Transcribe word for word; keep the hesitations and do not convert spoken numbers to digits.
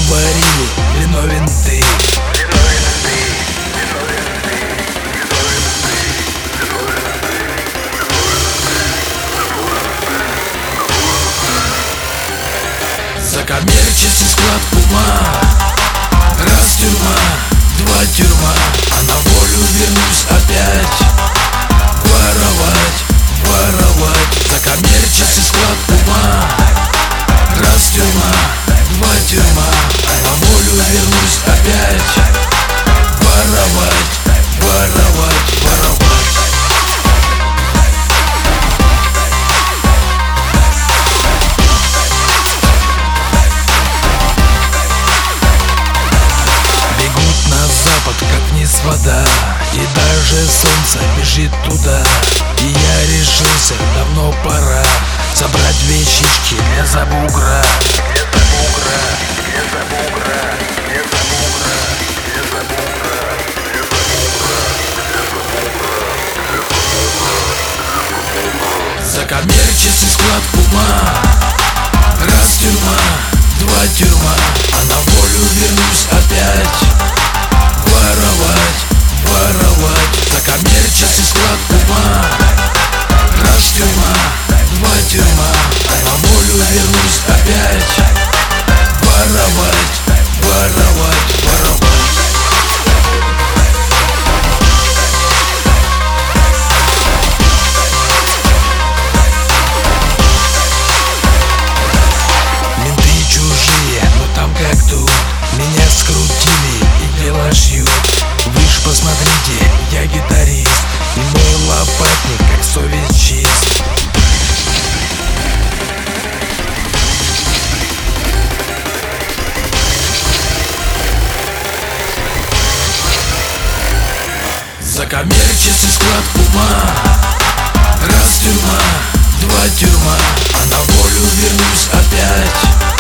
говорили, виновен ты. За коммерческий склад ума. Раз тюрьма, два тюрьма, а на волю вернусь опять. Воровать, воровать. За коммерческий склад ума. Раз тюрьма, два тюрьма, а на волю вернусь опять. Воровать, воровать, воровать. Как вниз вода, и даже солнце бежит туда. И я решился, давно пора собрать вещички для забугра. Для забугра, для забугра, для забугра, для забугра, для забугра. За коммерческий склад ума. Раз тюрьма, два тюрьма, а на волю вернусь опять. Воровать, воровать. За коммерческий склад ума. Раз тюрьма, два тюрьма, а на волю вернусь опять. Воровать, воровать, воровать. Менты чужие, но там как тут. Меня скрутили и дело шьют. Вы ж посмотрите, я гитарист, и мой лопатник как совесть чист. За коммерческий склад ума. Раз тюрьма, два тюрьма, а на волю вернусь опять.